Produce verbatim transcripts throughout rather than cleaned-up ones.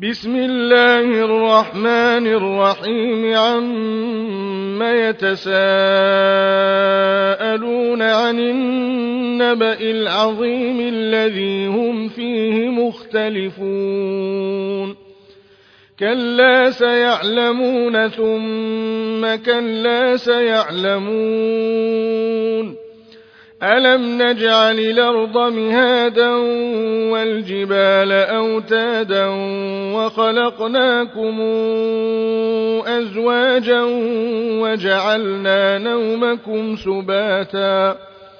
بسم الله الرحمن الرحيم عم يتساءلون عن النبأ العظيم الذي هم فيه مختلفون كلا سيعلمون ثم كلا سيعلمون ألم نجعل الأرض مهادا والجبال أوتادا وخلقناكم أزواجا وجعلنا نومكم سباتا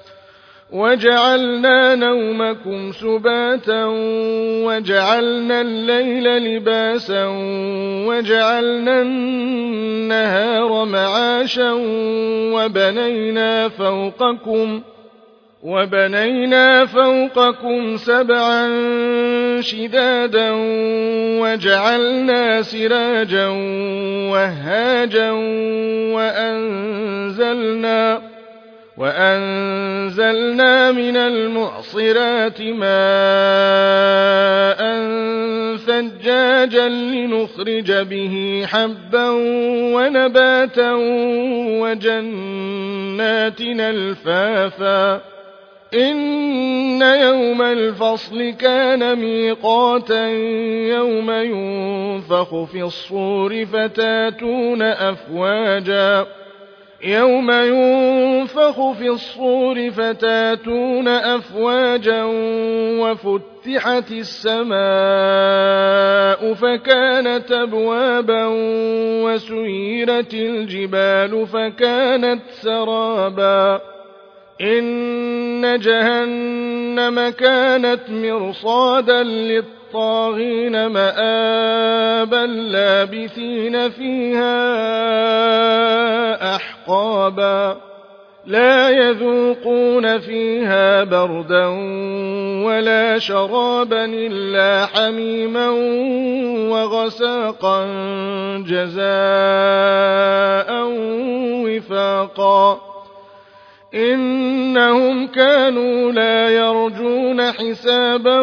وجعلنا نومكم سباتا وجعلنا الليل لباسا وجعلنا النهار معاشا وبنينا فوقكم وبنينا فوقكم سبعا شدادا وجعلنا سراجا وهاجا وأنزلنا وأنزلنا من المعصرات ماء ثجاجا لنخرج به حبا ونباتا وجنات ألفافا إن يوم الفصل كان ميقاتا يوم ينفخ في الصور فتاتون أفواجا يوم ينفخ في الصور فتاتون أفواجا وفتحت السماء فكانت أبوابا وسيرت الجبال فكانت سرابا إن جهنم كانت مرصادا للطاغين مآبا لابثين فيها أحقابا لا يذوقون فيها بردا ولا شرابا إلا حميما وغساقا جزاء وفاقا إنهم كانوا لا يرجون حسابا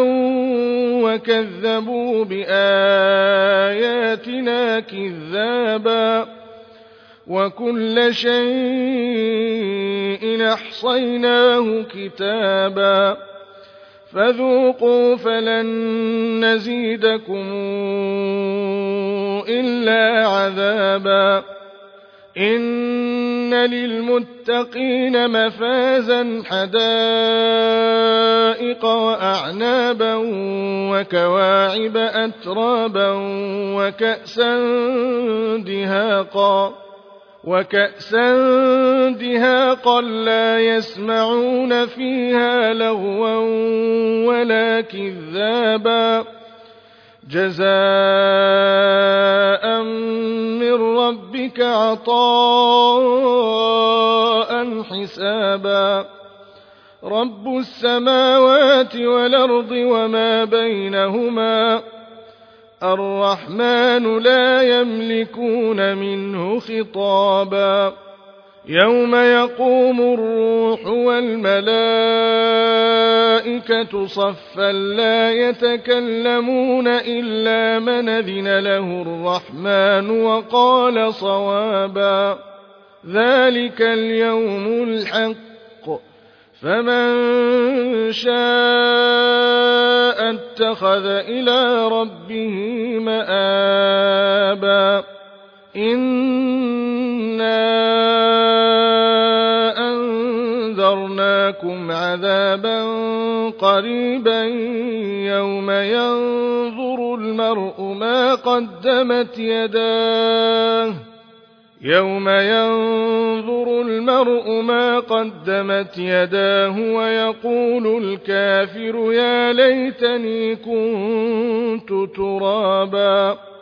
وكذبوا بآياتنا كذابا وكل شيء أحصيناه كتابا فذوقوا فلن نزيدكم إلا عذابا إن للمتقين مفازا حدائق وأعنابا وكواعب أترابا وكأسا دهاقا وكأسا دهاقا لا يسمعون فيها لغوا ولا كذابا جزاء من ربك عطاء حسابا رب السماوات والأرض وما بينهما الرحمن لا يملكون منه خطابا يوم يقوم الروح والملائكة صفا لا يتكلمون إلا من أذن له الرحمن وقال صوابا ذلك اليوم الحق فمن شاء اتخذ إلى ربه مآبا إنا أنذرناكم عذابا قريبا يوم ينظر المرء ما قدمت يداه يوم ينظر المرء ما قدمت يداه ويقول الكافر يا ليتني كنت ترابا